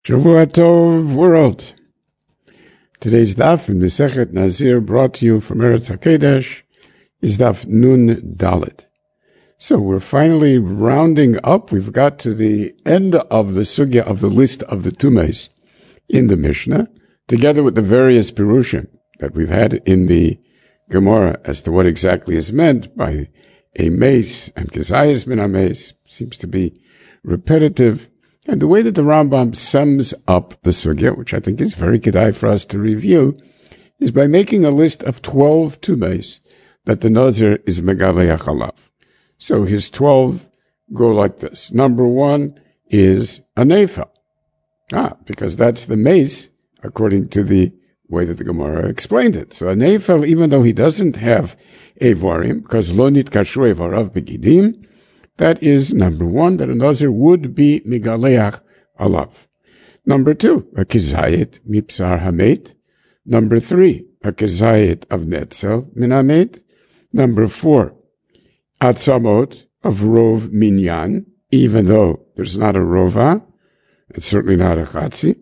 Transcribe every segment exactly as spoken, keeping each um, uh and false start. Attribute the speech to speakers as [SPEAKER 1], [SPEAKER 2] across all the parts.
[SPEAKER 1] Shavua Tov world. Today's daf in Masechet Nazir, brought to you from Eretz HaKodesh, is daf Nun Dalet. So we're finally rounding up. We've got to the end of the sugya of the list of the tumes in the Mishnah, together with the various pirushim that we've had in the Gemara as to what exactly is meant by a mace and kezayis min ha-mace. Seems to be repetitive. And the way that the Rambam sums up the sugya, which I think is very kedai for us to review, is by making a list of twelve tumes that the Nazir is megaleach alav. So his twelve go like this. Number one is a nefel. Ah, because that's the mace, according to the way that the Gemara explained it. So a nefel, even though he doesn't have evarim, because lo nitkashru evarav begidim, that is number one, that a Nazir would be migaleach alav. Number two, a kezayit mipsar hamet. Number three, a kezayit of netzel min hamet. Number four, atzamot of rov minyan, even though there's not a rova, it's certainly not a chatzi.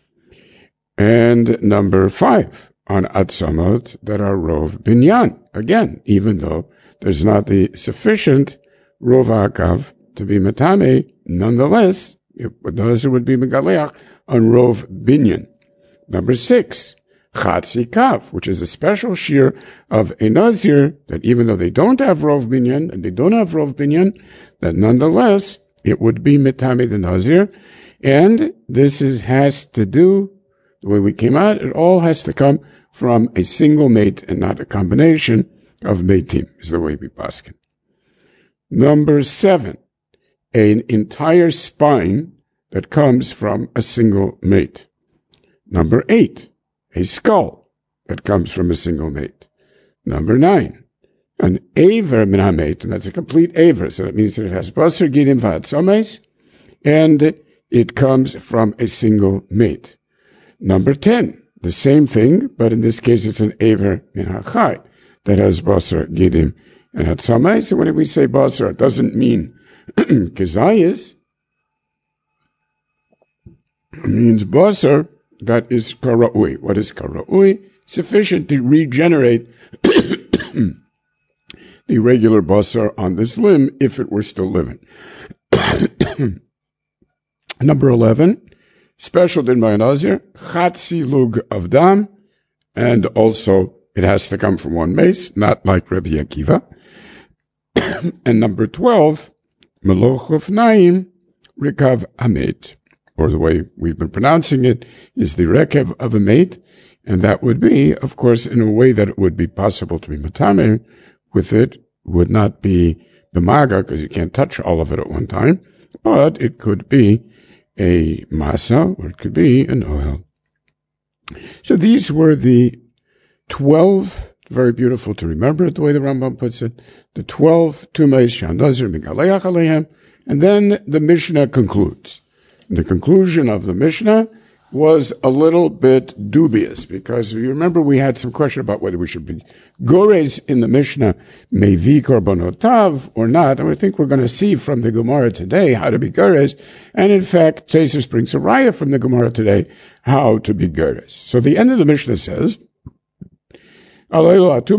[SPEAKER 1] And number five, on atzamot that are rov binyan, again, even though there's not the sufficient rova akav to be matame, nonetheless, it would be megaleach on rov binyan. Number six, chatzi kav, which is a special shear of a nazir, that even though they don't have rov binyan, and they don't have rov binyan, that nonetheless, it would be metame the nazir, and this is, has to do, the way we came out, it all has to come from a single mate and not a combination of matim, is the way we paskin. Number seven, an entire spine that comes from a single mate. Number eight, a skull that comes from a single mate. Number nine, an aver min ha-mate, and that's a complete aver, so that means that it has basar gidim v'atzomes, and it comes from a single mate. Number ten, the same thing, but in this case it's an aver min ha-chai that has basar gidim and hatzomes. So when we say basar, it doesn't mean kezayis. It means basar that is kara'ui. What is kara'ui? Sufficient to regenerate the regular basar on this limb if it were still living. Number eleven, special din by a nazir, chatzi lug of dam, and also it has to come from one mace, not like Rabbi Akiva. And number twelve, meloch of naim, rekav hamet, or the way we've been pronouncing it is the rekev of a mate, and that would be, of course, in a way that it would be possible to be matame with it, would not be b'maga, because you can't touch all of it at one time, but it could be a masa, or it could be an oil. So these were the twelve, very beautiful to remember the way the Rambam puts it, the twelve tumes shanazir migaleach alehem, and then the Mishnah concludes. And the conclusion of the Mishnah was a little bit dubious, because you remember we had some question about whether we should be gores in the Mishnah, mevi korbonotav or not, and I think we're going to see from the Gemara today how to be gores, and in fact, Teisus brings a raya from the Gemara today how to be gores. So the end of the Mishnah says, and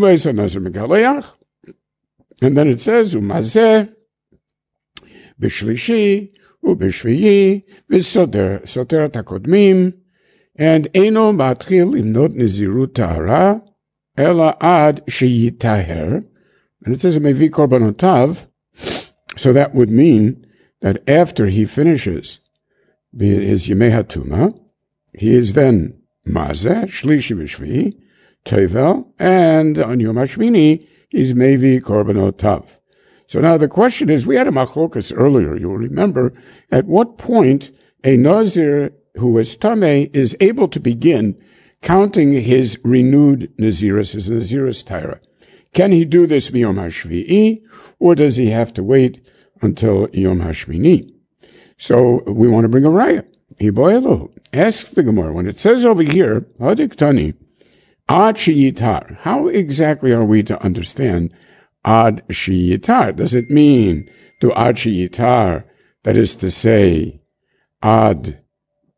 [SPEAKER 1] then it says, umazeh, bishlishi, ubishviyi, v'soter, soter takodmim, and eno matril imnot nezirut tahara, ela ad sheyitaher, and it says, mevi korbonotav, so that would mean that after he finishes his yemei hatuma, he is then mazeh, shlishi v'shviyi, tevel, and on Yom HaShmini is mevi korbonotav. So now the question is, we had a machlokas earlier, you'll remember, at what point a nazir who is tameh is able to begin counting his renewed naziris, his naziris taira. Can he do this miyom hashvi'i, or does he have to wait until Yom HaShmini? So we want to bring a raya. Hiboelu, ask the Gemara, when it says over here, hadik tani, ad sheyitar, how exactly are we to understand ad sheyitar? Does it mean to ad sheyitar, that is to say, ad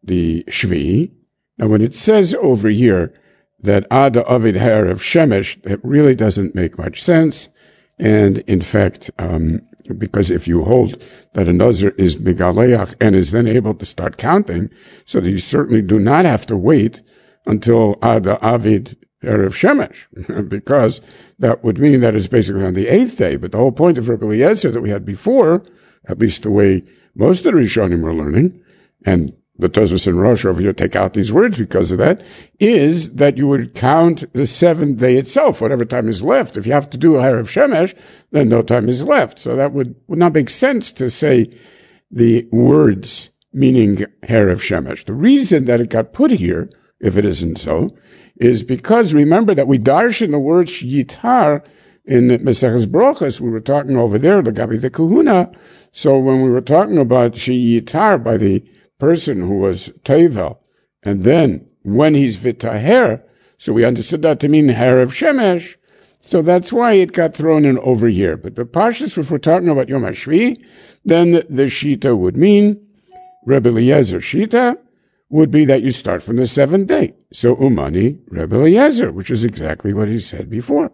[SPEAKER 1] the Shvi. Now, when it says over here that Ada Avid Ha'erev Shemesh, it really doesn't make much sense. And in fact, um, because if you hold that a Nazir is Megaleach and is then able to start counting, so that you certainly do not have to wait until Ada Avid Erev Shemesh, because that would mean that it's basically on the eighth day. But the whole point of Rabbi Eliezer that we had before, at least the way most of the Rishonim were learning, and the Tosfos and Rosh over here take out these words because of that, is that you would count the seventh day itself, whatever time is left. If you have to do a Erev Shemesh, then no time is left. So that would, would not make sense to say the words meaning Erev Shemesh. The reason that it got put here, if it isn't so, is because remember that we darshan the word Yitar in Maseches Brochos. We were talking over there, the Gabi the Kahuna. So when we were talking about Yitar by the person who was Tevel, and then when he's Vitaher, so we understood that to mean Erev Shemesh. So that's why it got thrown in over here. But the Pashtus, if we're talking about Yom HaShvi, then the Shita would mean, Rebbe Eliezer Shita, would be that you start from the seventh day. So Umani Rebbe Eliezer, which is exactly what he said before.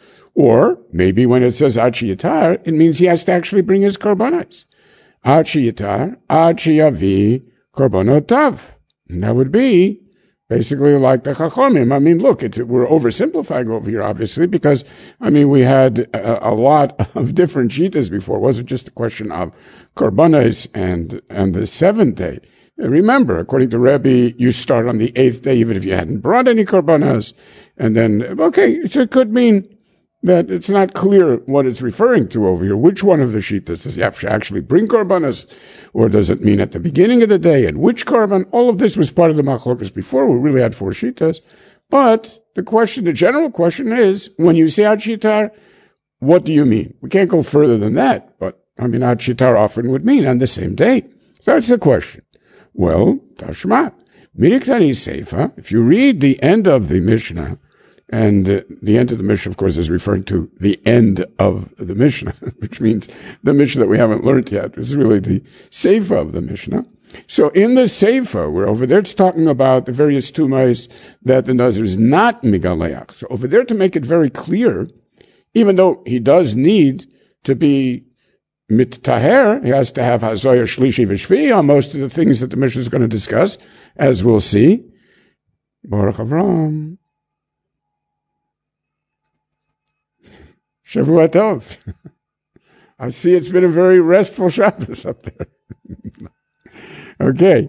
[SPEAKER 1] Or maybe when it says Achi Yitar, it means he has to actually bring his korbanos. Achi Yitar, Achi Yavi Korbonotav. And that would be basically like the Chachomim. I mean, look, it's, we're oversimplifying over here, obviously, because, I mean, we had a, a lot of different shitas before. It wasn't just a question of korbanos and, and the seventh day. Remember, according to Rebbe, you start on the eighth day, even if you hadn't brought any korbanos. And then, okay, so it could mean that it's not clear what it's referring to over here. Which one of the shitas? Does he have to actually bring korbanos? Or does it mean at the beginning of the day? And which korban? All of this was part of the machlokas before. We really had four shitas. But the question, the general question is, when you say Ad Shitar, what do you mean? We can't go further than that. But, I mean, Ad Shitar often would mean on the same day. So that's the question. Well, Tashma, Miriktani Seifa, if you read the end of the Mishnah, and uh, the end of the Mishnah, of course, is referring to the end of the Mishnah, which means the Mishnah that we haven't learned yet. This is really the Seifa of the Mishnah. So in the Seifa, we're over there, it's talking about the various tumas that the Nazir is not Migaleach. So over there, to make it very clear, even though he does need to be Mittaher, he has to have Hazoya Shlishi V'Shvi on most of the things that the Mishnah is going to discuss, as we'll see. Baruch Avram. Shavua Tov. I see it's been a very restful Shabbos up there. Okay,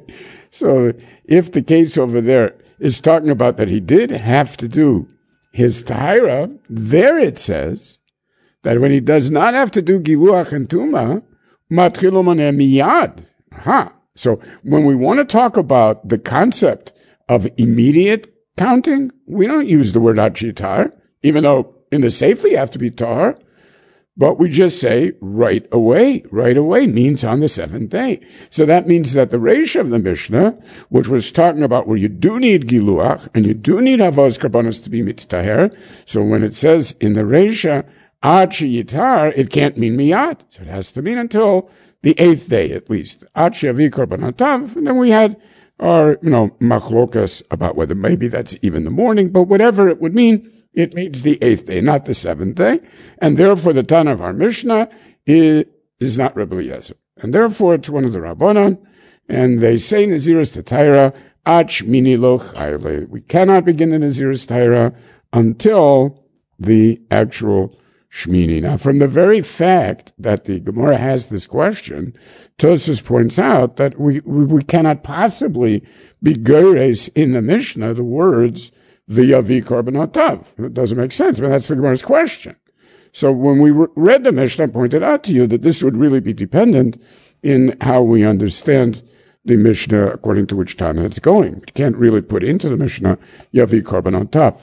[SPEAKER 1] so if the case over there is talking about that he did have to do his Tahira, there it says that when he does not have to do Giluach and Tuma, Matchilu Maneh Miyad. Aha. So when we want to talk about the concept of immediate counting, we don't use the word Achitar, even though in the Sefer you have to be Tahar, but we just say right away. Right away means on the seventh day. So that means that the Reish of the Mishnah, which was talking about where you do need Giluach and you do need Havos Karbonos to be Mittaher, so when it says in the Reisha, Ad Yitar, it can't mean Miyad. So it has to mean until the eighth day at least. Ad Yavi Korbanatav, and then we had our, you know, machlokas about whether maybe that's even the morning, but whatever it would mean, it means the eighth day, not the seventh day. And therefore the Tana of our Mishnah is, is not Rebbe Eliezer. And therefore it's one of the Rabbanon, and they say Naziris Tatira, Ach Mini Lo Chayle. We cannot begin the Naziris Tatira until the actual Shmini. Now, from the very fact that the Gemara has this question, Tosfos points out that we, we, we cannot possibly be gores in the Mishnah the words V'yavi Korbanatav. It doesn't make sense. I mean, that's the Gemara's question. So when we re- read the Mishnah, I pointed out to you that this would really be dependent in how we understand the Mishnah according to which Tana it's going. You can't really put into the Mishnah Yavi Korbanatav.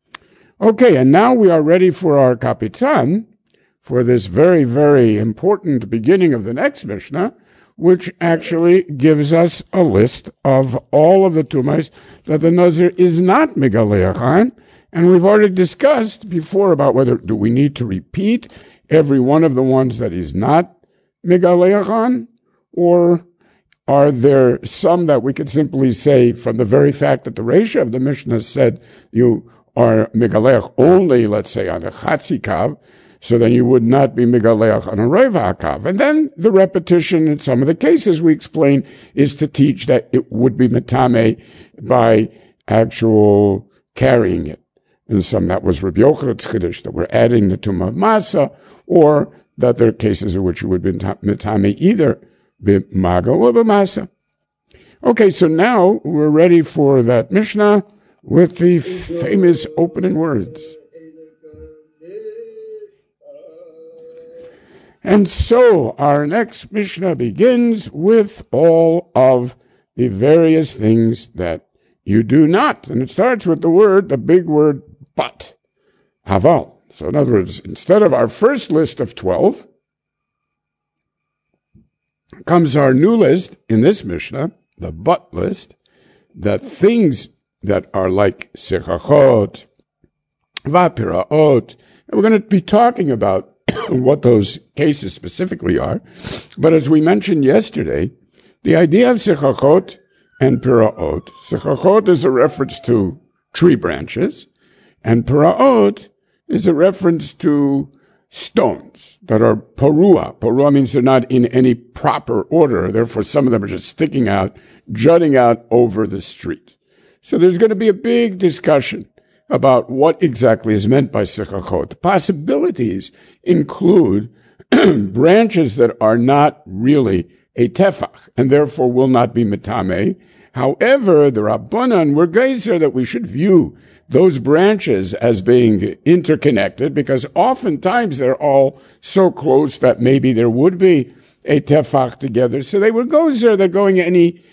[SPEAKER 1] Okay, and now we are ready for our Kapitan, for this very, very important beginning of the next Mishnah, which actually gives us a list of all of the tumas that the Nazir is not Megaleach on. And we've already discussed before about whether do we need to repeat every one of the ones that he's not Megaleach on, or Are there some that we could simply say from the very fact that the ratio of the Mishnah said you are Megaleach only, let's say, on a Chatzi Kav, so then you would not be Megaleach on a Reva Kav. And then the repetition in some of the cases we explain is to teach that it would be Metame by actual carrying it. And some that was Rabbi Yochanan's Chiddush, that we're adding the Tumah of Masa, or that there are cases in which you would be Metame either B'maga or B'masa. Okay, so now we're ready for that Mishnah with the famous opening words. And so our next Mishnah begins with all of the various things that you do not. And it starts with the word, the big word, but. Haval. So in other words, instead of our first list of twelve, comes our new list in this Mishnah, the but list, that things that are like sechachot, vapiraot, and we're going to be talking about what those cases specifically are. But as we mentioned yesterday, the idea of sechachot and piraot, sechachot is a reference to tree branches, and piraot is a reference to stones that are parua. Parua means they're not in any proper order. Therefore, some of them are just sticking out, jutting out over the street. So there's going to be a big discussion about what exactly is meant by sechachot. The possibilities include branches that are not really a tefach and therefore will not be metame. However, the Rabbanan were geyser that we should view those branches as being interconnected, because oftentimes they're all so close that maybe there would be a tefach together. So they were geyser that going any,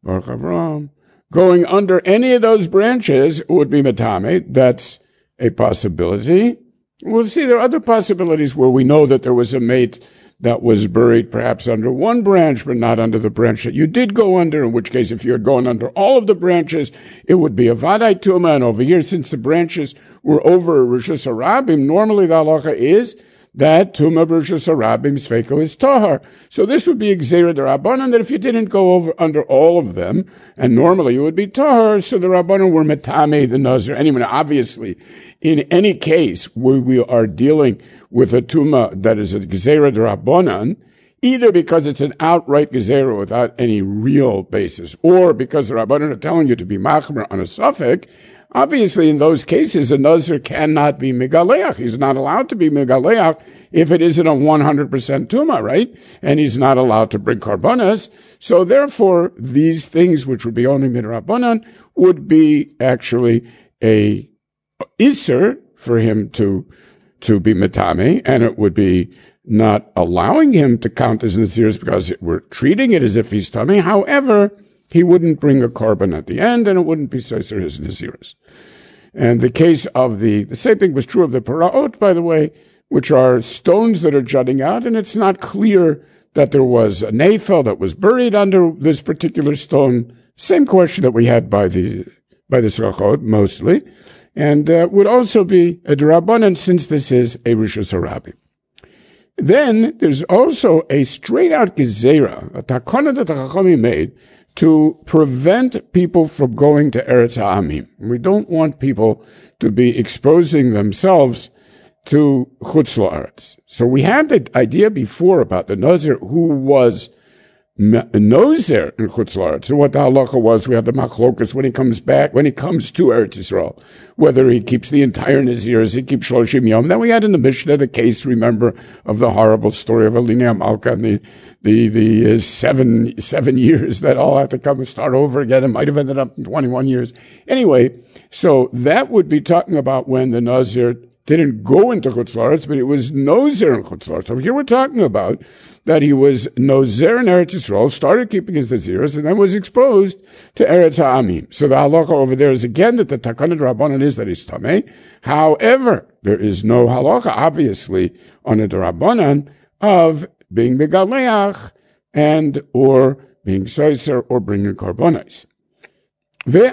[SPEAKER 1] going under any of those branches would be metame. That's a possibility. We'll see there are other possibilities where we know that there was a mate that was buried perhaps under one branch, but not under the branch that you did go under, in which case if you had gone under all of the branches, it would be a Vadai Tuma. And over here, since the branches were over Rishus Harabim, normally the halacha is that Tuma Rishus Harabim Sfeiko is Tahar. So this would be Gzeira D'Rabbanan, that if you didn't go over under all of them, and normally it would be Tahar, so the Rabbanan were Metame, the Nazir. Anyway, obviously, in any case where we are dealing with a Tuma that is a Gzeira D'Rabbanan, either because it's an outright Gezerah without any real basis, or because the Rabbanan are telling you to be Machmer on a suffix, obviously in those cases a Nazir cannot be Megaleach. He's not allowed to be Megaleach if it isn't a one hundred percent Tuma, right? And he's not allowed to bring Karbanas. So therefore, these things which would be only Midrabbanan would be actually a Isser for him to to be Metame, and it would be not allowing him to count as Nazirs because we're treating it as if he's Tameh. However, he wouldn't bring a carbon at the end, and it wouldn't be Seser his Nazirs. And the case of the, the same thing was true of the Paraot, by the way, which are stones that are jutting out, and it's not clear that there was a Nephel that was buried under this particular stone. Same question that we had by the, by the Srachot, mostly. And uh, would also be a D'Rabbanan, since this is a Rishus Harabim. Then there's also a straight-out Gezerah, a takana that the Chachamim made to prevent people from going to Eretz Ha'amim. We don't want people to be exposing themselves to Chutz La'aretz. So we had the idea before about the Nazir who was Nozer in Chutz La'aretz. So what the halacha was, we had the machlokas when he comes back, when he comes to Eretz Yisrael, whether he keeps the entire Nazirs, he keeps Shloshim Yom. Then we had in the Mishnah the case, remember, of the horrible story of Alina Malka and the, the, the uh, seven, seven years that all had to come and start over again. It might have ended up in twenty-one years. Anyway, so that would be talking about when the Nazir didn't go into Chutz La'aretz, but it was Nozer in Chutz La'aretz. So here we're talking about that he was Nozer in Eretz Yisrael, started keeping his Naziros, and then was exposed to Eretz Ha'amim. So the halacha over there is again that the Takanah D'Rabbanan is that he's Tameh. However, there is no halacha, obviously, on a D'Rabbanan of being Megaleach and or being Soiser or bringing Karbonis.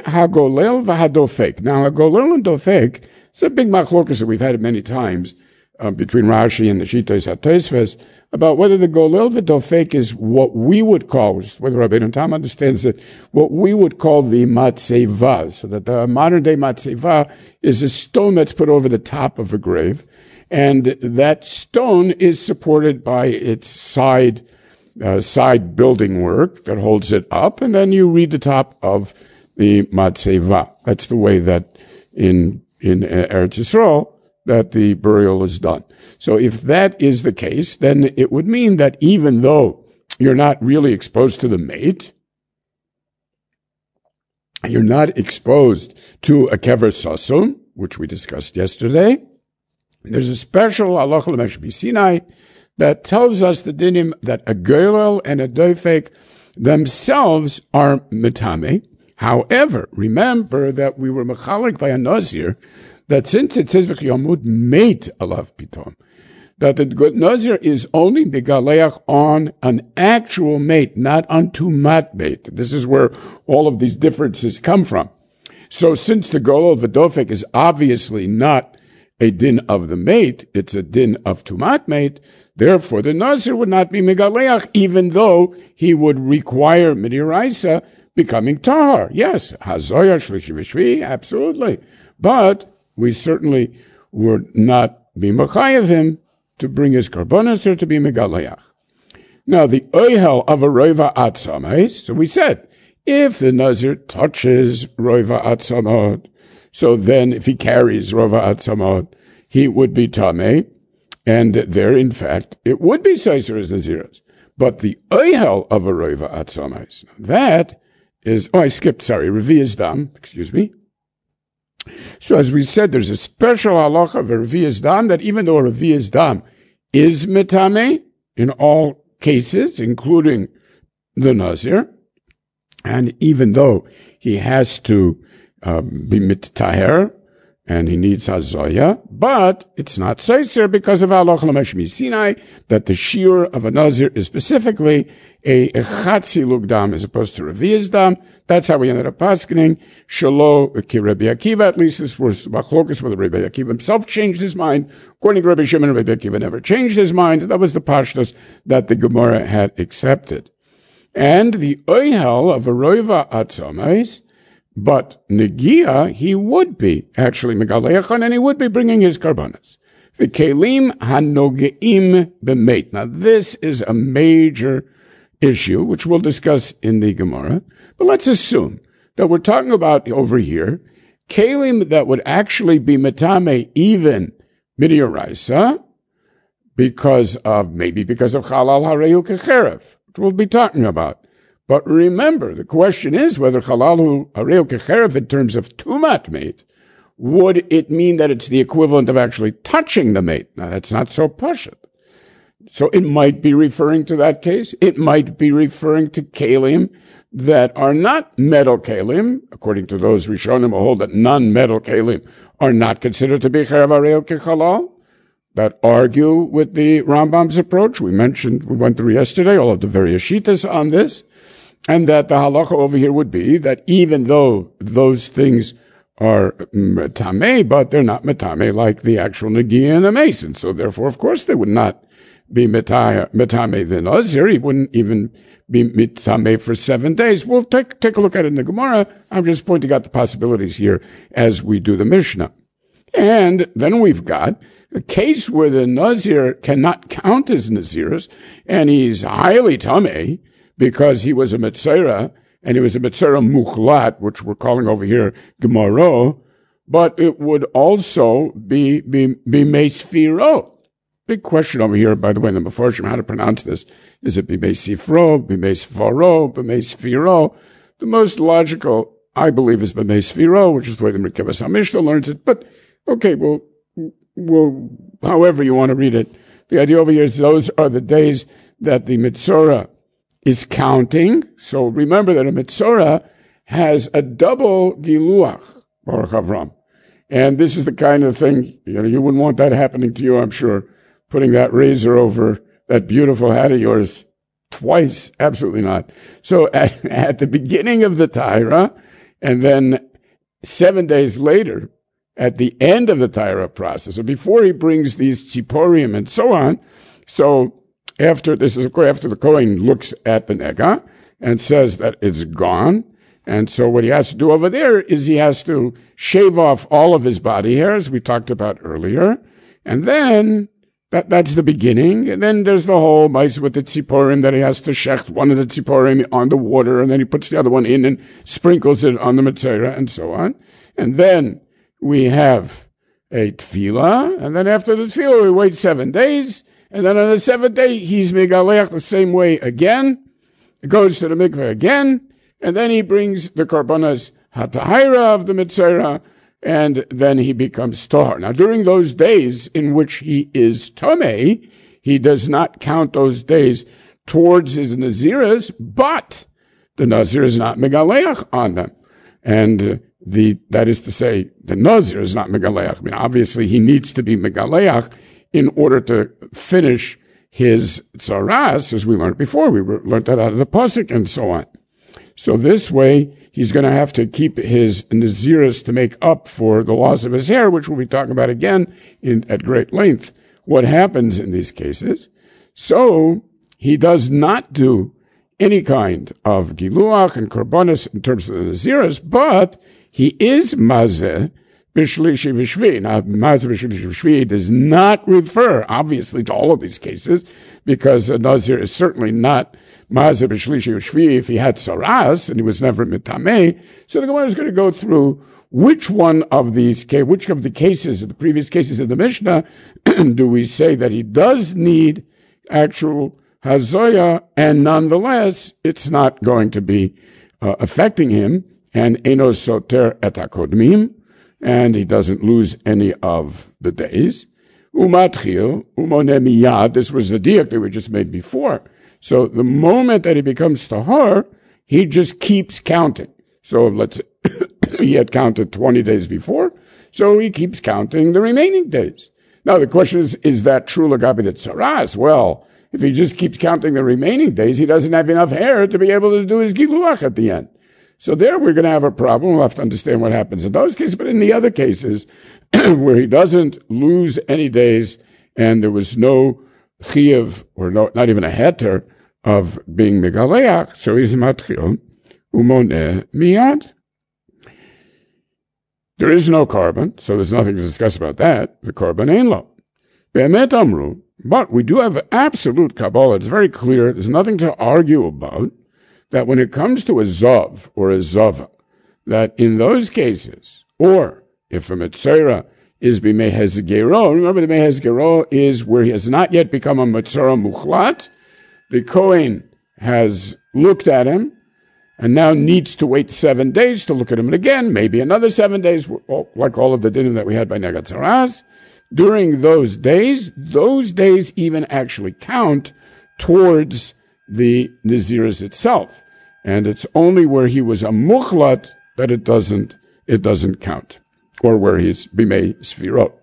[SPEAKER 1] Ve'hagolel v'hadofek. Now, hagolel and dofek, it's a big machlokas that we've had many times. uh, between Rashi and the Shitos HaTosfos about whether the Golel V'Dofek is what we would call, which is whether Rabbeinu Tam understands it, what we would call the matzeva. So that the modern day matzeva is a stone that's put over the top of a grave, and that stone is supported by its side uh, side building work that holds it up, and then you read the top of the matzeva. That's the way that in in Eretz Yisrael that the burial is done. So if that is the case, then it would mean that even though you're not really exposed to the mate, you're not exposed to a kever sasum, which we discussed yesterday, there's a special halacha l'Meshech Sinai that tells us the dinim that a golel and a dofek themselves are metame. However, remember that we were mechalik by a nazir, that since it says v'chiyamud mate alav pitom, that the nazir is only megaleach on an actual mate, not on tumat mate. This is where all of these differences come from. So since the golel v'dofek is obviously not a din of the mate, it's a din of tumat mate, therefore the nazir would not be megaleach, even though he would require midiraisa becoming tahar. Yes, hazoya shlishi v'shvi, absolutely. But we certainly would not be mechayev him to bring his karbonos or to be megalayach. Now, the oihel of a roiva atzamais, so we said, if the nazir touches roiva atzamot, so then if he carries roiva atzamot, he would be tameh, and there, in fact, it would be seiser as naziros. But the oihel of a roiva atzamais, that is, oh, I skipped, sorry, revi'as dam, excuse me. So as we said, there's a special halacha of a revi'as dam that even though a revi'as dam is metame in all cases, including the nazir, and even though he has to um, be mittaher and he needs hazoya, but it's not seiser because of halacha l'Meshech Sinai that the shiur of a nazir is specifically a chatzi lugdam as opposed to revi'as dam. That's how we ended up paskening. Shalo ki Rabbi Akiva. At least this was machlokas whether Rabbi Akiva himself changed his mind. According to Rabbi Shimon, Rabbi Akiva never changed his mind. That was the pashtus that the Gemara had accepted. And the oihel of a roiva atzamais, but negia, he would be actually megaleachan, and he would be bringing his karbanas. The kelim hanogeim b'meit. Now this is a major issue, which we'll discuss in the Gemara. But let's assume that we're talking about over here kelim that would actually be metame even midioraisa, because of maybe because of halal hareu kecherev, which we'll be talking about. But remember, the question is whether halal hareu kecherev in terms of tumat mate, would it mean that it's the equivalent of actually touching the mate? Now that's not so pashut. So it might be referring to that case. It might be referring to kalim that are not metal kalim, according to those Rishonim who hold that non-metal kalim are not considered to be cherav hareu kechalal, that argue with the Rambam's approach. We mentioned, we went through yesterday all of the various shitas on this, and that the halacha over here would be that even though those things are metame, but they're not metame like the actual negia and the mason. So therefore, of course, they would not be metame the nazir. He wouldn't even be metame for seven days. We'll take take a look at it in the Gemara. I'm just pointing out the possibilities here as we do the Mishnah. And then we've got a case where the nazir cannot count as naziris, and he's highly tameh because he was a metzora, and he was a metzora muchlat, which we're calling over here Gemara, but it would also be be be meisfiro. Big question over here, by the way, in the Mefarshim, how to pronounce this. Is it Bimei Sifro, Bimei Sfaro, Bimei Sfiro? The most logical, I believe, is Bimei Sfiro, which is the way the Merkavas HaMishnah learns it. But, okay, well, well, however you want to read it. The idea over here is those are the days that the Mitzora is counting. So remember that a Mitzora has a double Giluach, Baruch Avram. And this is the kind of thing, you know, you wouldn't want that happening to you, I'm sure. Putting that razor over that beautiful hat of yours twice, absolutely not. So at, at the beginning of the Taira, and then seven days later, at the end of the Tahara process, or before he brings these tziporim and so on. So after this is after the Kohen looks at the nega and says that it's gone, and so what he has to do over there is he has to shave off all of his body hairs we talked about earlier, and then that that's the beginning. And then there's the whole mice with the tziporim that he has to shecht one of the tziporim on the water, and then he puts the other one in and sprinkles it on the metzora and so on. And then we have a tefillah, and then after the tefillah we wait seven days. And then on the seventh day, he's megaleach the same way again. He goes to the mikveh again, and then he brings the korbanos hatahira of the mitzvah, and then he becomes tahor. Now, during those days in which he is tameh, he does not count those days towards his naziras, but the nazir is not megaleach on them. And the that is to say, the nazir is not megaleach. I mean, obviously, he needs to be megaleach in order to finish his tzaras, as we learned before. We learned that out of the pasuk and so on. So this way, he's going to have to keep his naziris to make up for the loss of his hair, which we'll be talking about again in, at great length, what happens in these cases. So he does not do any kind of giluach and korbanos in terms of the naziris, but he is mazeh Bishlishi Vishvi. Now, Mazeh Bishlishi Vishvi does not refer, obviously, to all of these cases, because a Nazir is certainly not Mazeh Bishlishi Vishvi if he had Saras, and he was never Mitameh. So the Gemara is going to go through which one of these, which of the cases, the previous cases in the Mishnah, do we say that he does need actual Hazoya, and nonetheless, it's not going to be uh, affecting him, and Enos Soter et HaKodmim, and he doesn't lose any of the days. Umatchil, umone miyad, this was the diak that we just made before. So the moment that he becomes tahor, he just keeps counting. So let's say he had counted twenty days before, so he keeps counting the remaining days. Now the question is, is that true l'gabi the tzaras? Well, if he just keeps counting the remaining days, he doesn't have enough hair to be able to do his giluach at the end. So there we're going to have a problem. We'll have to understand what happens in those cases. But in the other cases, where he doesn't lose any days and there was no chiyuv, or no, not even a heter, of being megaleach, so he's matchil, umoneh miyad. There is no korban, so there's nothing to discuss about that. The korban ein lo. Be'emet amru, but we do have absolute Kabbalah. It's very clear. There's nothing to argue about. That when it comes to a zav or a zava, that in those cases, or if a metzora is b'mehezgero, remember the mehezgero is where he has not yet become a metzora muchlat, the Kohen has looked at him and now needs to wait seven days to look at him again, maybe another seven days, like all of the dinim that we had by Negat Saras. During those days, those days even actually count towards the Naziris itself. And it's only where he was a muchlat that it doesn't, it doesn't count. Or where he's bimei sfirot.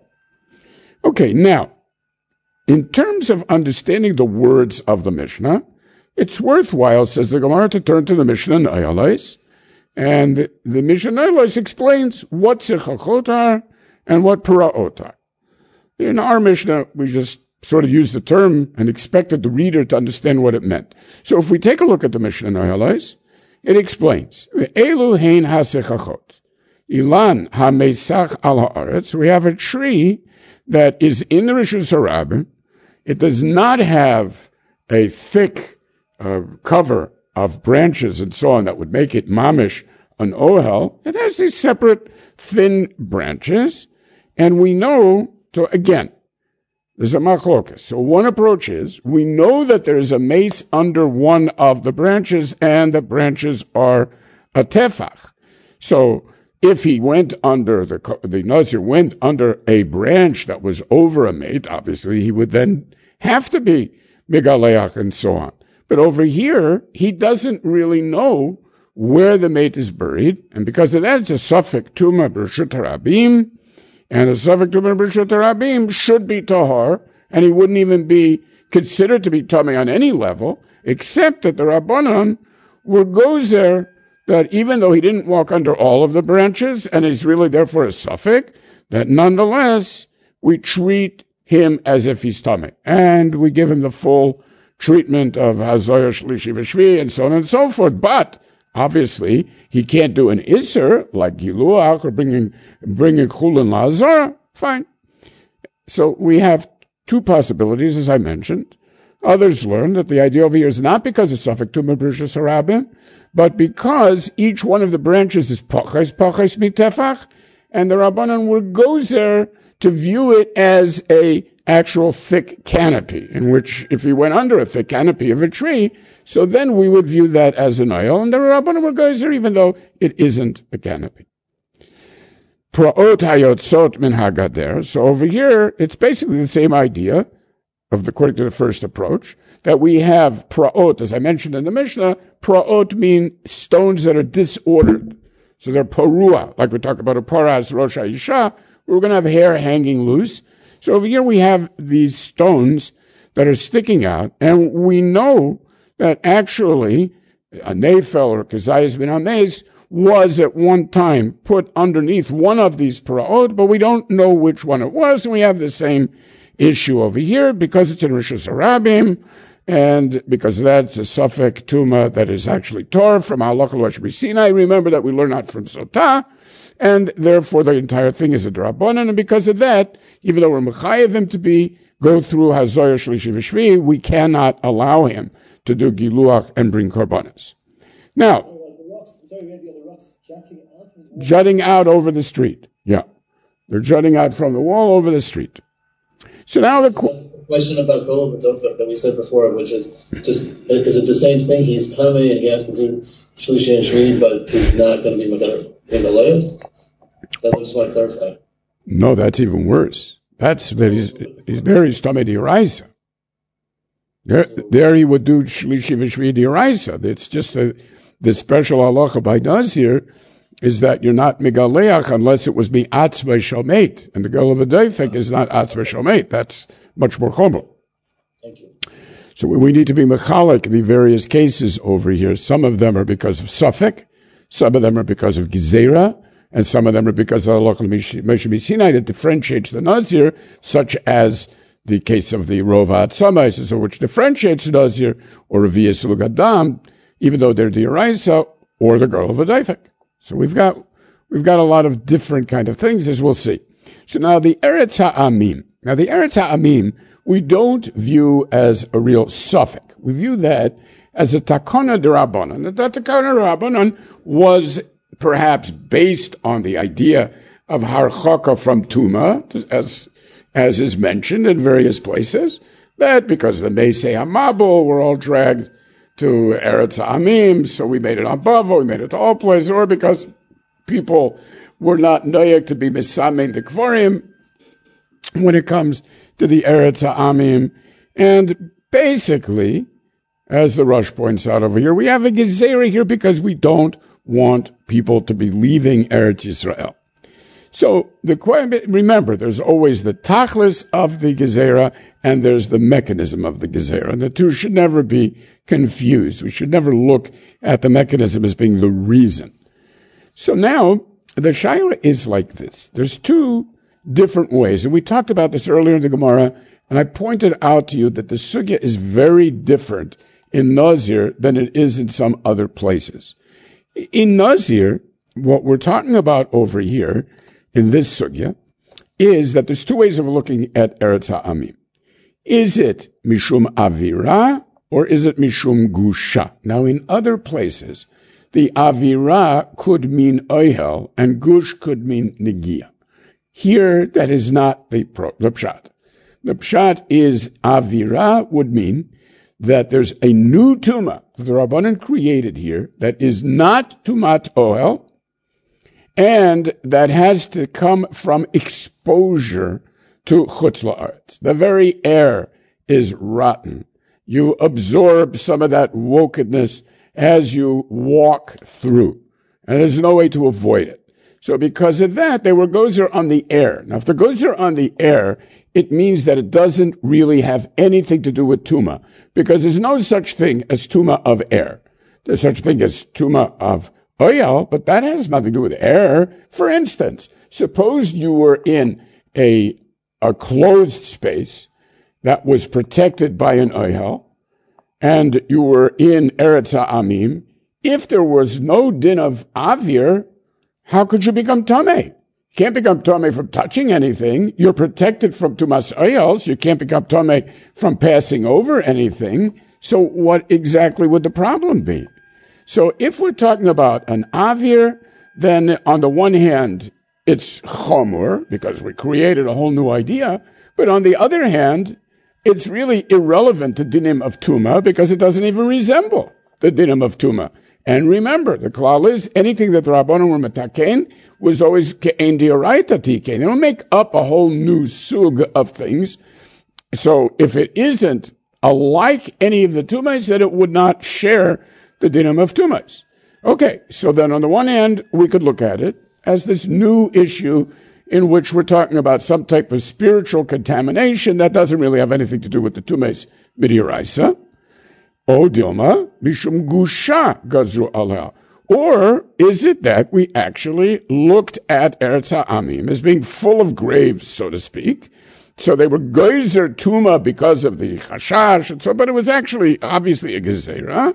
[SPEAKER 1] Okay, now, in terms of understanding the words of the Mishnah, it's worthwhile, says the Gemara, to turn to the Mishnah Nayalais. And the Mishnah Nayalais explains what tzechachot are and what paraot are. In our Mishnah, we just sort of used the term and expected the reader to understand what it meant. So if we take a look at the Mishnah Nayalais, it explains, Elu hein ha-sechachot, ilan ha-meisach al ha'aretz, we have a tree that is in the Rishus HaRabim. It does not have a thick uh, cover of branches and so on that would make it mamish an ohel. It has these separate thin branches, and we know, so again, there's a machlokas. So one approach is, we know that there's a mace under one of the branches, and the branches are a tefach. So if he went under, the the Nazir went under a branch that was over a mate, obviously he would then have to be megaleach and so on. But over here, he doesn't really know where the mate is buried, and because of that, it's a suffix tuma b'reshut harabim, and a suffix tuma b'reshut harabim should be tahor, and he wouldn't even be considered to be tummy on any level, except that the Rabbanon were gozer that even though he didn't walk under all of the branches, and he's really therefore a suffix, that nonetheless we treat him as if he's tamei, and we give him the full treatment of hazoya shlishi v'shvi and so on and so forth. But obviously he can't do an iser like giluach or bringing bringing chulin la'azar. Fine. So we have two possibilities, as I mentioned. Others learn that the idea over here is not because it's suffix tumah b'rishus harabim, but because each one of the branches is poches poches mitefach, and the Rabbanan were gozer to view it as a actual thick canopy, in which if he went under a thick canopy of a tree, so then we would view that as an oil, and the Rabbanan were gozer even though it isn't a canopy. Pra'ot hayotzot min hagader. So over here, it's basically the same idea of the, according to the first approach, that we have pra'ot, as I mentioned in the Mishnah. Pra'ot mean stones that are disordered. So they're parua, like we talk about a paras rosh ha'isha, we're going to have hair hanging loose. So over here we have these stones that are sticking out, and we know that actually a nefel or kazayas bin hamez was at one time put underneath one of these para'ot, but we don't know which one it was, and we have the same issue over here because it's in Rishus Harabim, and because that's a suffix tuma that is actually Torah from Halakha L'Shbi Sinai. Remember that we learn that from Sotah, and therefore the entire thing is a D'Rabbanan, and because of that, even though we're mechayev him to be go through Hazoya Shlishi V'Shvi, we cannot allow him to do Giluach and bring Korbanos. Now, jutting out over the street. Yeah. They're jutting out from the wall over the street. So now the qu-
[SPEAKER 2] question about Golub that we said before, which is just, is it the same thing? He's tamei and he has to do Shlishi and Shvi, but he's not going to be Megaleh? That's what I just want to clarify.
[SPEAKER 1] No, that's even worse. That's that he's, he's there, he's tamei d'oraisa. There, there he would do Shlishi v'Shvi d'oraisa. It's just a, the special halacha by Nazir is that you're not megaleach unless it was mi'atz b'shalmeit, and the girl of a doifek is not atz b'shalmeit. That's much more chomer.
[SPEAKER 2] Thank you.
[SPEAKER 1] So we need to be mechalik in the various cases over here. Some of them are because of suffix, some of them are because of gezerah, and some of them are because of the Moshe Sinai that differentiates the Nazir, such as the case of the Rova Atzamais, so which differentiates the Nazir or Revi'as Lugadam, even though they're d'oraisa, or the girl of a doifek. So we've got we've got a lot of different kind of things, as we'll see. So now the Eretz Ha'amim. Now the Eretz Ha'amim we don't view as a real suffix. We view that as a takana d'Rabbanan. And that takana d'Rabbanan was perhaps based on the idea of harchaka from tuma, as as is mentioned in various places. That because the Meisei Hamabul were all dragged to Eretz Ha'amim, so we made it on Bava, we made it to all places, or because people were not noyek to be misamein the kvarim when it comes to the Eretz Ha'amim. And basically, as the Rush points out over here, we have a gezerah here because we don't want people to be leaving Eretz Yisrael. So the remember, there's always the tachlis of the gezerah and there's the mechanism of the gezerah. And the two should never be confused. We should never look at the mechanism as being the reason. So now the shaila is like this. There's two different ways, and we talked about this earlier in the Gemara, and I pointed out to you that the sugya is very different in Nazir than it is in some other places. In Nazir, what we're talking about over here in this sugya is that there's two ways of looking at Eretz Ha'amim. Is it Mishum Avira or is it Mishum Gusha? Now, in other places, the Avira could mean Oihel and Gush could mean Negia. Here, that is not the, pro, the pshat. The pshat is Avira would mean that there's a new Tuma that the Rabbanan created here that is not Tumat Ohel, and that has to come from exposure to Chutz La'aretz. The very air is rotten. You absorb some of that wokeness as you walk through, and there's no way to avoid it. So because of that, they were gozer on the air. Now, if the gozer on the air, it means that it doesn't really have anything to do with tuma, because there's no such thing as tuma of air. There's such thing as tuma of oyel, but that has nothing to do with air. For instance, suppose you were in a, a closed space that was protected by an oyel, and you were in Eretz Ha'amim. If there was no din of avir, how could you become tameh? You can't become tameh from touching anything. You're protected from tumas oyels. You can't become tameh from passing over anything. So what exactly would the problem be? So if we're talking about an avir, then on the one hand, it's chomur, because we created a whole new idea. But on the other hand, it's really irrelevant to dinim of tuma, because it doesn't even resemble the dinim of tuma. And remember, the klal is anything that the Rabbanon were metaken was always ke'en d'oraita tikein. They don't make up a whole new sug of things. So if it isn't alike any of the tumas, then it would not share the dinim of tumas. Okay, so then on the one hand, we could look at it as this new issue in which we're talking about some type of spiritual contamination that doesn't really have anything to do with the tumas b'dioraisa. O dilma mishum gusha gazru aleh. Or is it that we actually looked at Eretz Ha'amim as being full of graves, so to speak? So they were geyser tuma because of the chashash, and so, but it was actually obviously a gezerah.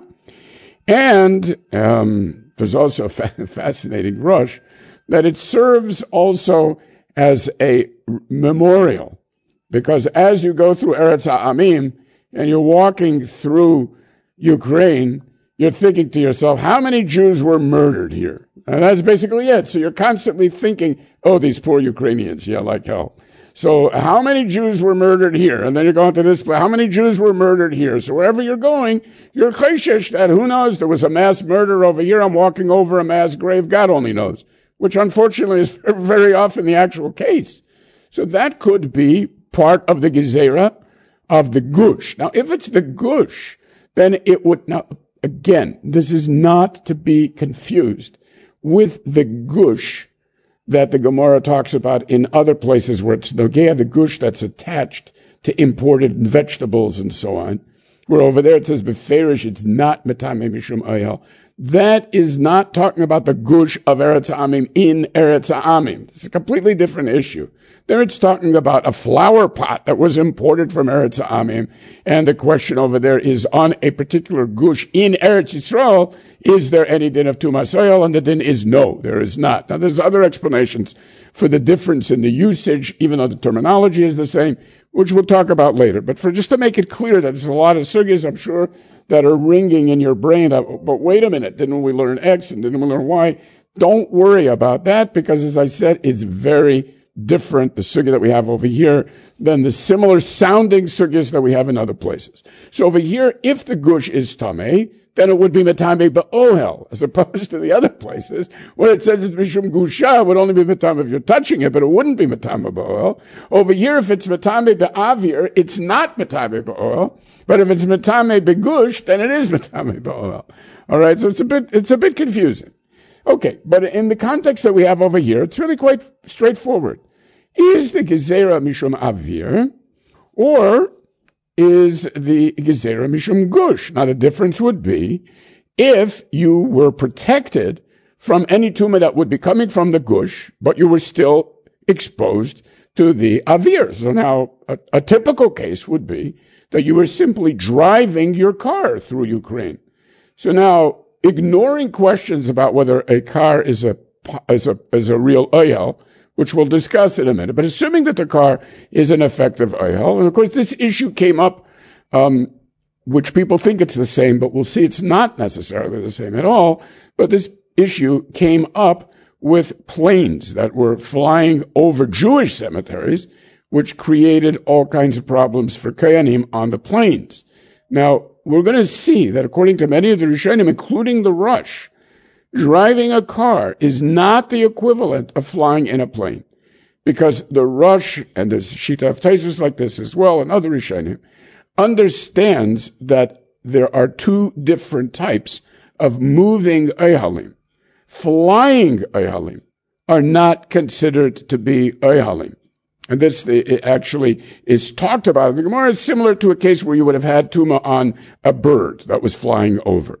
[SPEAKER 1] And um, there's also a fa- fascinating rush that it serves also as a memorial, because as you go through Eretz Ha'amim and you're walking through Ukraine, you're thinking to yourself, how many Jews were murdered here? And that's basically it. So you're constantly thinking, oh, these poor Ukrainians, yeah, like hell. So how many Jews were murdered here? And then you're going to this place, how many Jews were murdered here? So wherever you're going, you're chayshish that who knows, there was a mass murder over here, I'm walking over a mass grave, God only knows, which unfortunately is very often the actual case. So that could be part of the gezerah of the gush. Now, if it's the gush, then it would, now, again, this is not to be confused with the gush that the Gemara talks about in other places where it's nogea, the gush that's attached to imported vegetables and so on, where over there it says beferish, it's not metame mishum oyel. That is not talking about the gush of Eretz Ha'amim in Eretz Ha'amim. It's a completely different issue. There it's talking about a flower pot that was imported from Eretz Ha'amim, and the question over there is on a particular gush in Eretz Yisrael, is there any din of tumas oyel? And the din is no, there is not. Now there's other explanations for the difference in the usage, even though the terminology is the same, which we'll talk about later. But for just to make it clear that there's a lot of sugyas, I'm sure, that are ringing in your brain. But wait a minute, didn't we learn X and didn't we learn Y? Don't worry about that, because as I said, it's very different, the sugya that we have over here, than the similar sounding sugyas that we have in other places. So over here, if the gush is tameh, then it would be metame ba'ohel, as opposed to the other places where it says it's mishum gusha, it would only be metame if you're touching it, but it wouldn't be metame ba'ohel. Over here, if it's metame ba'avir, it's not metame ba'ohel, but if it's metame begush, then it is metame ba'ohel. All right, so it's a bit, it's a bit confusing. Okay, but in the context that we have over here, it's really quite straightforward. Is the gezerah mishum avir, or is the gezerah mishum gush? Now the difference would be if you were protected from any tumah that would be coming from the gush, but you were still exposed to the avir. So now a, a typical case would be that you were simply driving your car through Ukraine. So now, ignoring questions about whether a car is a is a is a real oyel, which we'll discuss in a minute, but assuming that the car is an effective oyel, and of course this issue came up, um, which people think it's the same, but we'll see it's not necessarily the same at all. But this issue came up with planes that were flying over Jewish cemeteries, which created all kinds of problems for Kohanim on the planes. Now, we're going to see that according to many of the Rishonim, including the Rush, driving a car is not the equivalent of flying in a plane. Because the Rush, and there's Shita of Taisus like this as well, and other Rishonim, understands that there are two different types of moving Eihalim. Flying Eihalim are not considered to be Eihalim. And this it actually is talked about. The Gemara is similar to a case where you would have had tuma on a bird that was flying over.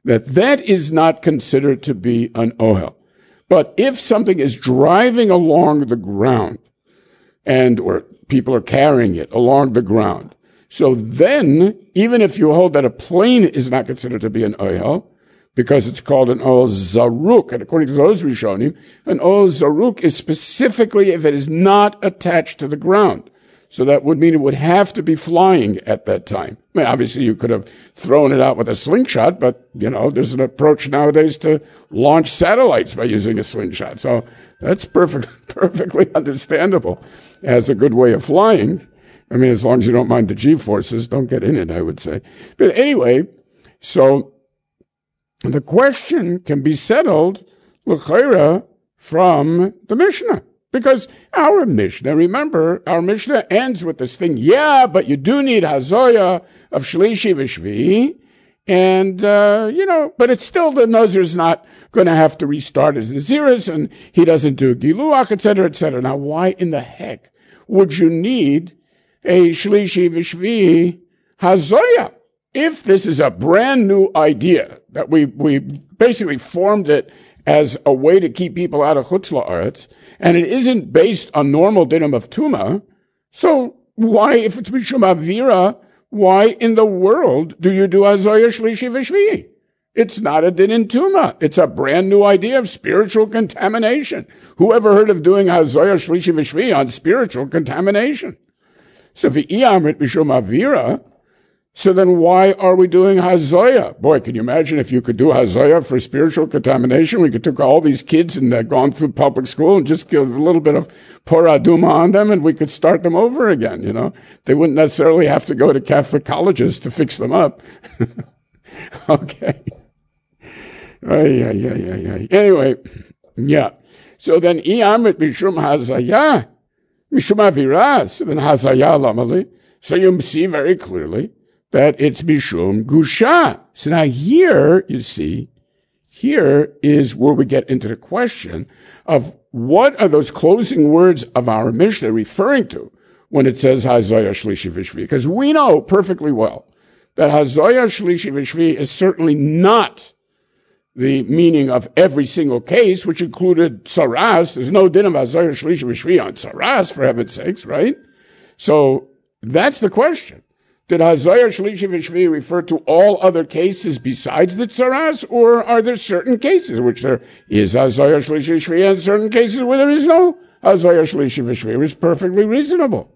[SPEAKER 1] that that is not considered to be an ohel. But if something is driving along the ground, and or people are carrying it along the ground, so then, even if you hold that a plane is not considered to be an ohel, because it's called an ohel zaruk, and according to those Rishonim, an ohel zaruk is specifically if it is not attached to the ground. So that would mean it would have to be flying at that time. I mean, obviously you could have thrown it out with a slingshot, but, you know, there's an approach nowadays to launch satellites by using a slingshot. So that's perfect, perfectly understandable as a good way of flying. I mean, as long as you don't mind the G-forces, don't get in it, I would say. But anyway, so the question can be settled, l'chaira, from the Mishnah. Because our Mishnah, remember, our Mishnah ends with this thing, yeah, but you do need Hazoya of Shlishi v'Shvi, and, uh, you know, but it's still the Nazir's not going to have to restart his Naziris, and he doesn't do Giluach, et cetera, et cetera. Now, why in the heck would you need a Shlishi v'Shvi Hazoya? If this is a brand new idea, that we, we basically formed it as a way to keep people out of Chutz La'aretz, and it isn't based on normal dinim of Tuma, so why, if it's Mishum Avira, why in the world do you do Hazoya Shlishi v'Shvi? It's not a din in Tuma. It's a brand new idea of spiritual contamination. Who ever heard of doing Hazoya Shlishi v'Shvi on spiritual contamination? So if Amrit Mishum Avira, so then why are we doing Hazoya? Boy, can you imagine if you could do Hazoya for spiritual contamination? We could take all these kids and uh, gone through public school and just give a little bit of Poraduma on them and we could start them over again, you know. They wouldn't necessarily have to go to Catholic colleges to fix them up. Okay. Oh, yeah, yeah, yeah, yeah. Anyway, yeah. So then, Iyamrit Mishum Hazaya, Mishum Avira, so then Hazaya Lamali. So you see very clearly that it's Mishum Gusha. So now here, you see, here is where we get into the question of what are those closing words of our Mishnah referring to when it says Hazoya Shlishi v'Shvi? Because we know perfectly well that Hazoya Shlishi v'Shvi is certainly not the meaning of every single case, which included Saras. There's no din of Hazoya Shlishi v'Shvi on Saras, for heaven's sakes, right? So that's the question. Did Hazoya Shlishi v'Shvi refer to all other cases besides the Tzaras, or are there certain cases which there is Hazoya Shlishi v'Shvi and certain cases where there is no Hazoya Shlishi v'Shvi? It is perfectly reasonable.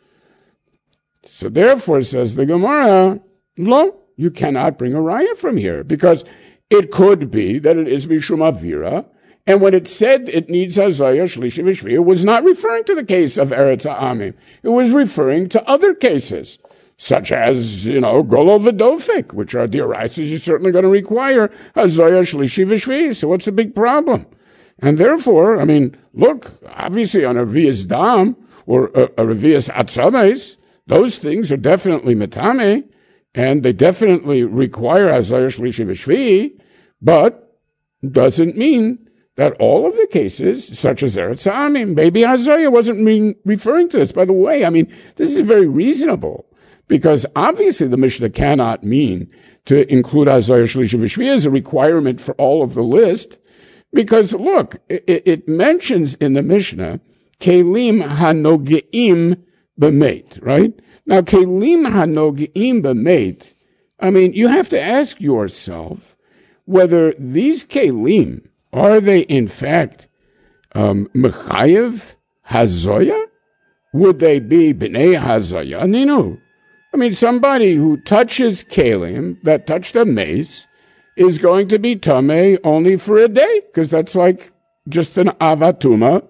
[SPEAKER 1] So therefore, says the Gemara, no, you cannot bring a raya from here, because it could be that it is Mishum Avira, and when it said it needs Hazoya Shlishi v'Shvi, it was not referring to the case of Eretz Ha'amim. It was referring to other cases, such as, you know, Golol v'Dofek, which are the deoraisas you're certainly going to require Hazoya Shlishi v'Shvi. So what's the big problem? And therefore, I mean, look, obviously on a Revi'as Dam or a, a Revi'as Atzames, those things are definitely Metame, and they definitely require Hazoya Shlishi v'Shvi, but doesn't mean that all of the cases, such as Eretz Ha'amim, maybe Hazoya wasn't mean, referring to this. By the way, I mean, this is very reasonable, because obviously the Mishnah cannot mean to include Hazoya Shlishi v'Shvi as a requirement for all of the list, because look, it, it mentions in the Mishnah, Kelim Hanogeim B'meit, right? Now, Kelim Hanogeim B'meit, I mean, you have to ask yourself whether these Kelim, are they in fact um, Mechayev Hazoya? Would they be B'nei Hazoya? Ninu. I mean, somebody who touches Kelim, that touched a mace, is going to be Tameh only for a day, because that's like just an Avatuma,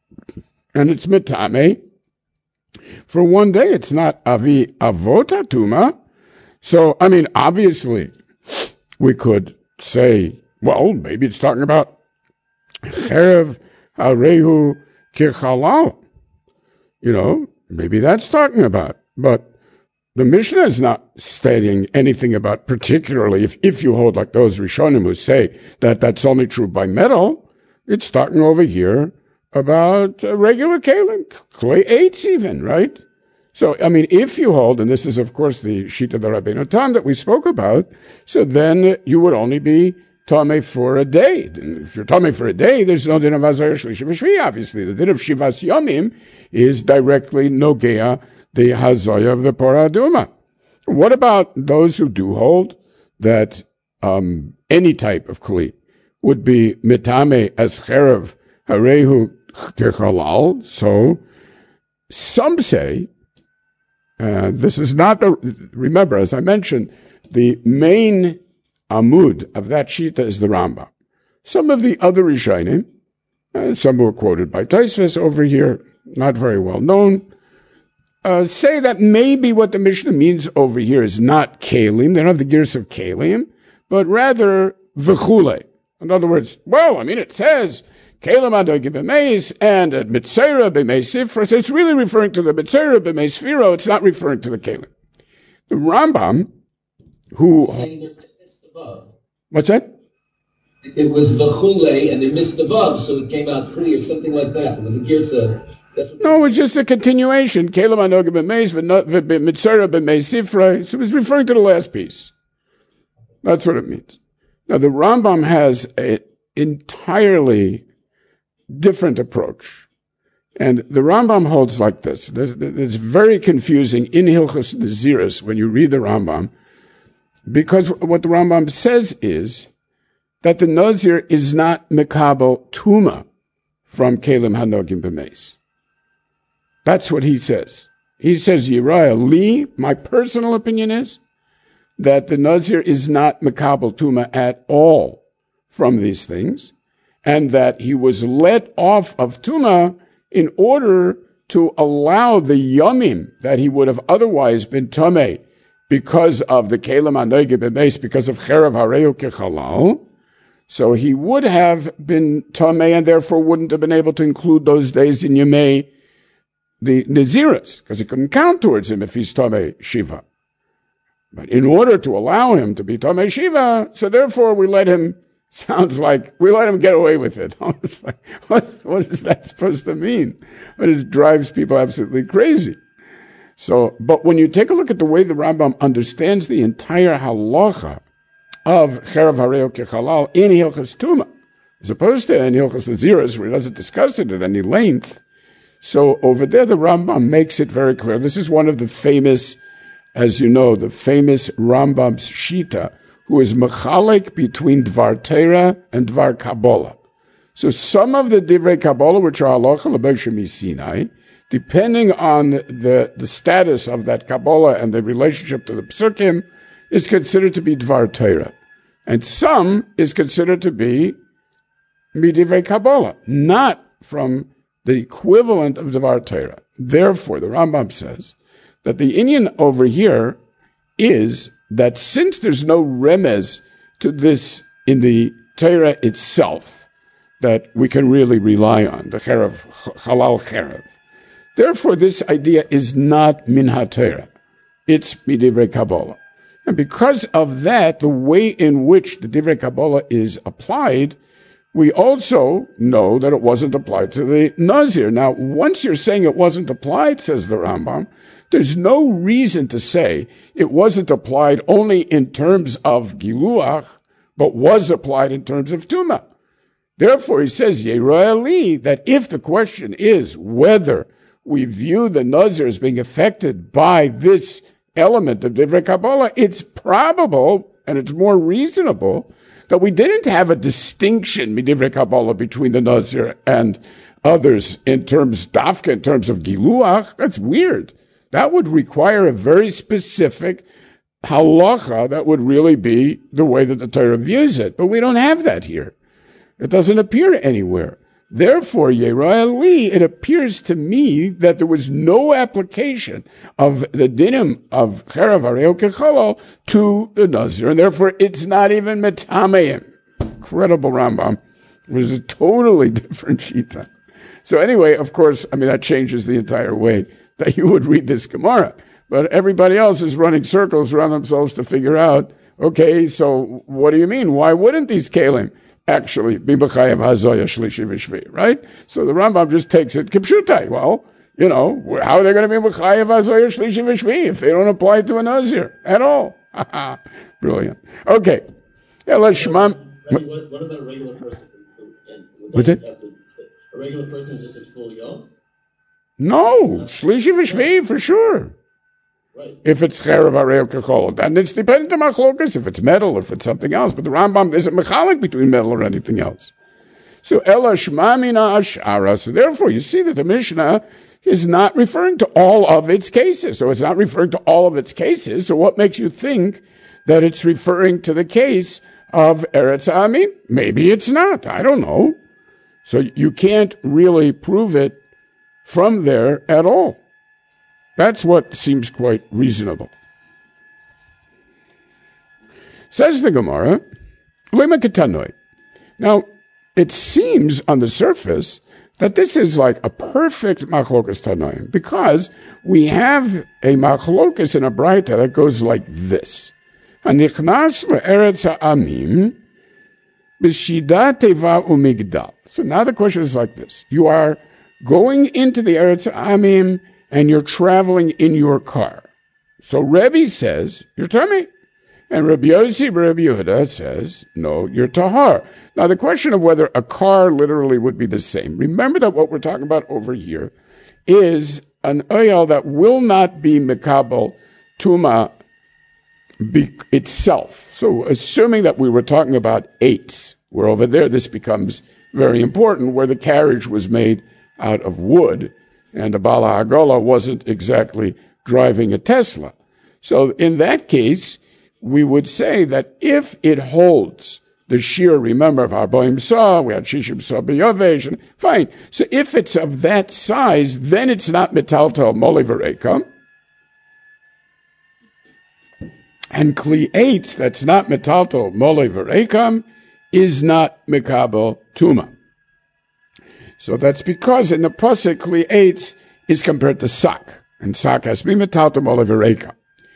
[SPEAKER 1] and it's Metame for one day. It's not Avi Avotatuma. So, I mean, obviously, we could say, well, maybe it's talking about Cherev Harehu Kirchalal. You know, maybe that's talking about, but the Mishnah is not stating anything about, particularly if, if you hold like those Rishonim who say that that's only true by metal. It's talking over here about uh, regular kalim, clay eights even, right? So, I mean, if you hold, and this is, of course, the Shita the Rabbeinu Tam that we spoke about, so then you would only be Tameh for a day. And if you're Tameh for a day, there's no din of Hazaya Shlishi V'Shvi, obviously. The din of Shivas Yomim is directly Nogea, the Hazaya of the Parah Aduma. What about those who do hold that um, any type of Kli would be Mitame as Cherev Harehu Kechalal? So, some say, uh, this is not the, remember, as I mentioned, the main Amud of that Shita is the Rambam. Some of the other Rishonim, uh, some were quoted by Tosfos over here, not very well known, uh, say that maybe what the Mishnah means over here is not Kalim, they don't have the gears of Kalim, but rather V'chule. In other words, well, I mean, it says Kalim Adogi B'meis and at Mitzera B'meis Sifra, so it's really referring to the Mitzera B'meis Sfiro, it's not referring to the Kalim. The Rambam, who... What's that?
[SPEAKER 3] It was v'chule, and they missed the vav, so it came out clear, something like that. It was a girsa. That's what
[SPEAKER 1] no, it's just a continuation. Kalim Anoga b'meis v'mitzara b'meis sifra. So it was referring to the last piece. That's what it means. Now the Rambam has an entirely different approach, and the Rambam holds like this. It's very confusing in Hilchos Naziris when you read the Rambam. Because what the Rambam says is that the Nazir is not Mekabel Tuma from Kalim Hanogim B'meis. That's what he says. He says, Yiraya Li, my personal opinion is that the Nazir is not Mekabel Tuma at all from these things, and that he was let off of Tuma in order to allow the Yomim that he would have otherwise been Tameh because of the Kalim Anogi B'meis, because of Cherev Hareu Kechalal, so he would have been Tameh and therefore wouldn't have been able to include those days in Yemei, the Naziris, because he couldn't count towards him if he's Tameh Shiva. But in order to allow him to be Tameh Shiva, so therefore we let him, sounds like, we let him get away with it. It's like, what, what is that supposed to mean? It drives people absolutely crazy. So, but when you take a look at the way the Rambam understands the entire halacha of Cherev Hareu Kechalal in Hilchos Tuma, as opposed to in Hilchos Naziris, where he doesn't discuss it at any length, so over there the Rambam makes it very clear. This is one of the famous, as you know, the famous Rambam's Shita, who is mechalek between Dvar Torah and Dvar Kabbalah. So some of the Divrei Kabbalah, which are halacha l'Moshe Sinai, depending on the, the status of that Kabbalah and the relationship to the Psukim, is considered to be Dvar Torah. And some is considered to be Midivrei Kabbalah, not from the equivalent of Dvar Torah. Therefore, the Rambam says that the Inyan over here is that since there's no remez to this in the Torah itself that we can really rely on, the Cherev, Halal Cherev, therefore, this idea is not min ha-Torah. It's midivrei Kabbalah. And because of that, the way in which the divrei Kabbalah is applied, we also know that it wasn't applied to the Nazir. Now, once you're saying it wasn't applied, says the Rambam, there's no reason to say it wasn't applied only in terms of Giluach, but was applied in terms of Tuma. Therefore, he says, Yeroi Ali, that if the question is whether we view the Nazir as being affected by this element of Divrei Kabbalah, it's probable, and it's more reasonable, that we didn't have a distinction, Divrei Kabbalah, between the Nazir and others in terms, Dafka, in terms of Giluach. That's weird. That would require a very specific halacha that would really be the way that the Torah views it. But we don't have that here. It doesn't appear anywhere. Therefore, Yeroi Ali, it appears to me that there was no application of the dinim of Cherev Hareu Kechalal to the Nazir, and therefore it's not even metameim. Incredible Rambam. It was a totally different shita. So anyway, of course, I mean, that changes the entire way that you would read this Gemara. But everybody else is running circles around themselves to figure out, okay, so what do you mean? Why wouldn't these Kalim actually be b'chayav hazoya shlishi v'shvi, right? So the Rambam just takes it kipshutai. Well, You know, how are they going to be Mechayev Azoyer Shlishi V'Shvi if they don't apply it to a Nazir at all? Brilliant. Okay. Yeah, let's Shema.
[SPEAKER 2] What, what about a regular person?
[SPEAKER 1] What's it?
[SPEAKER 2] To, a regular person is just a full yom?
[SPEAKER 1] No, Shlishi V'Shvi for sure.
[SPEAKER 2] Right.
[SPEAKER 1] If it's Cherev Arei Kachol, and it's dependent on Machlokas, if it's metal or if it's something else. But the Rambam isn't mechalik between metal or anything else. So Ela Shema Mina Ashara. So therefore, you see that the Mishnah is not referring to all of its cases. So it's not referring to all of its cases. So what makes you think that it's referring to the case of Eretz Amim? Maybe it's not. I don't know. So you can't really prove it from there at all. That's what seems quite reasonable. Says the Gemara, Lema Ketanoi. Now, it seems on the surface that this is like a perfect machlokas tanoim, because we have a machlokas in a braita that goes like this. Hanichnas le'eretz ha'amim b'shida teva u'migdal. So now the question is like this. You are going into the Eretz ha'amim and you're traveling in your car. So Rebbe says, you're tummy. And Rabbi Yossi, Rabbi Yehuda says, no, you're tahar. Now the question of whether a car literally would be the same. Remember that what we're talking about over here is an oyel that will not be mekabel tuma be- itself. So assuming that we were talking about eights, where over there this becomes very important, where the carriage was made out of wood, and the Bala Hagola wasn't exactly driving a Tesla. So in that case, we would say that if it holds the shear, remember, of Arbaim Sa, we had Shishim Sa B'Yovesh, fine. So if it's of that size, then it's not Metaltel Mole V'Rekam. And Kli eight, that's not Metaltel Mole V'Rekam, is not Mekabel Tuma. So that's because in the Pasuk, Kli eight is compared to Sak, and Sak has to be Metaltel Mole V'Rekam.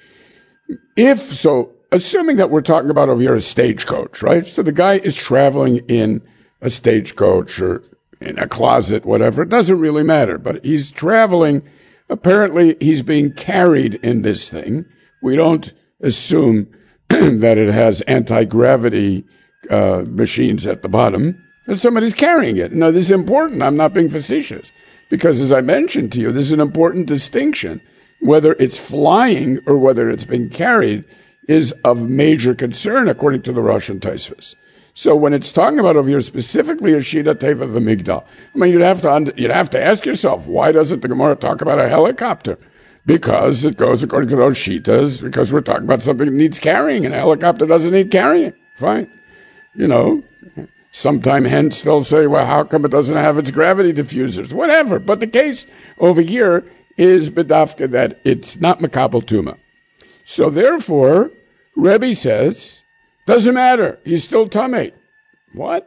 [SPEAKER 1] If so, assuming that we're talking about over here a stagecoach, right? So the guy is traveling in a stagecoach or in a closet, whatever. It doesn't really matter, but he's traveling. Apparently, he's being carried in this thing. We don't assume that it has anti-gravity uh, machines at the bottom. And somebody's carrying it. Now, this is important. I'm not being facetious because, as I mentioned to you, this is an important distinction. Whether it's flying or whether it's being carried is of major concern, according to the Russian Tosfos. So when it's talking about over here specifically a Shida Teva V'Migdal, I mean, you'd have to you'd have to ask yourself, why doesn't the Gemara talk about a helicopter? Because it goes according to those Shitas, because we're talking about something that needs carrying, and a helicopter doesn't need carrying. Fine. You know, sometime hence they'll say, well, how come it doesn't have its gravity diffusers? Whatever. But the case over here is bedafka that it's not Makabel Tuma. So therefore, Rebbe says, doesn't matter, he's still Tameh. What?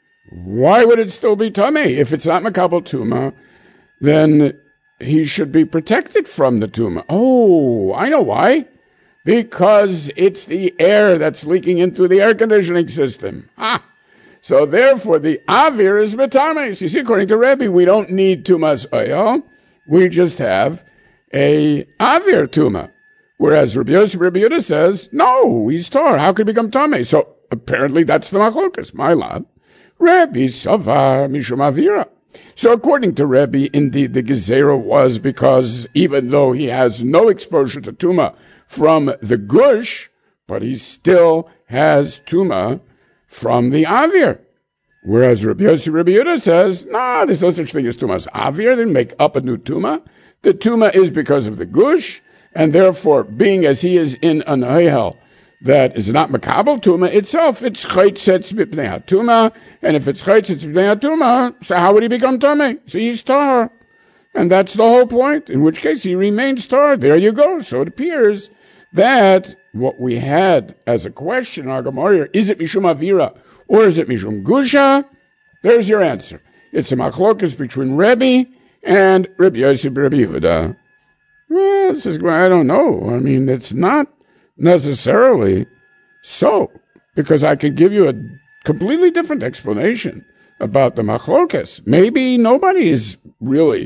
[SPEAKER 1] Why would it still be Tameh? If it's not Makabel Tuma, then he should be protected from the Tuma. Oh, I know why. Because it's the air that's leaking in through the air conditioning system. Ah. So therefore, the Avir is Metames. You see, according to Rebbe, we don't need Tumas oil. We just have a Avir Tuma. Whereas Rabbi Yosef Rabbi Yehuda says, no, he's Tor. How could he become Tameh? So apparently that's the Machlokas. My lad. Rebbe Savar Mishum Avira. So according to Rebbe, indeed the Gezerah was because even though he has no exposure to Tuma from the Gush, but he still has Tuma from the Avir. Whereas Rabbi Yosef Rabbi Yehuda says, no, nah, there's no such thing as Tumas Avir. They make up a new Tuma. The Tuma is because of the Gush, and therefore, being as he is in an Ohel that is not Makabel Tuma itself, it's Chaytzetz Mipnei HaTuma, and if it's Chaytzetz Mipnei HaTuma, so how would he become Tameh? So he's Tar. And that's the whole point, in which case he remains Tar. There you go. So it appears that what we had as a question in our Gemara, is it Mishum Avira or is it Mishum Gusha? There's your answer. It's a machlokas between Rebbe and Rabbi Yosef Rabbi Yehuda. Well, this is, I don't know. I mean, it's not necessarily so, because I could give you a completely different explanation about the machlokas. Maybe nobody is really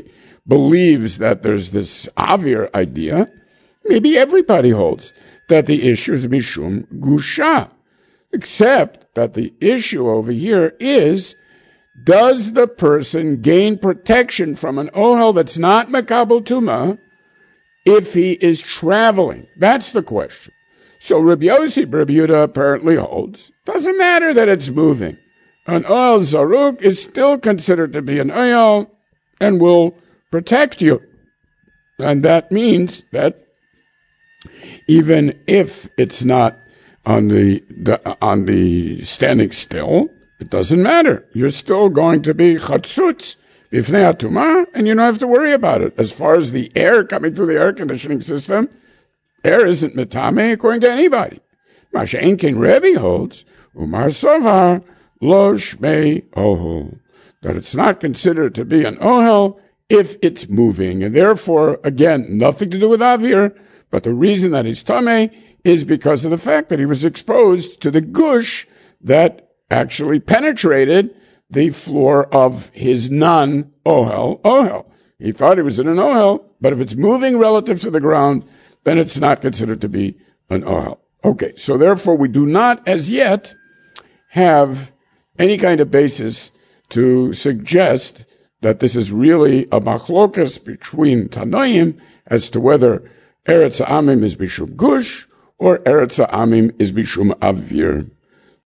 [SPEAKER 1] believes that there's this avir idea, maybe everybody holds that the issue is mishum gusha, except that the issue over here is, does the person gain protection from an ohel that's not makabel tuma if he is traveling? That's the question. So Rabbi Yossi, Rabbi Yehuda apparently holds, doesn't matter that it's moving. An ohel zaruk is still considered to be an ohel and will protect you. And that means that even if it's not on the, the on the standing still, it doesn't matter. You're still going to be chatzutz bifnei hatumah, and you don't have to worry about it. As far as the air coming through the air conditioning system, air isn't metame according to anybody. Masha Enkin Rebbe holds, Umar Sovar lo shmei ohel, that it's not considered to be an ohel if it's moving, and therefore, again, nothing to do with avir, but the reason that he's tameh is because of the fact that he was exposed to the gush that actually penetrated the floor of his non-ohel ohel. He thought he was in an ohel, but if it's moving relative to the ground, then it's not considered to be an ohel. Okay, so therefore we do not as yet have any kind of basis to suggest that this is really a machlokas between Tanoim as to whether Eretz Amim is Bishum Gush or Eretz Amim is Bishum Avir.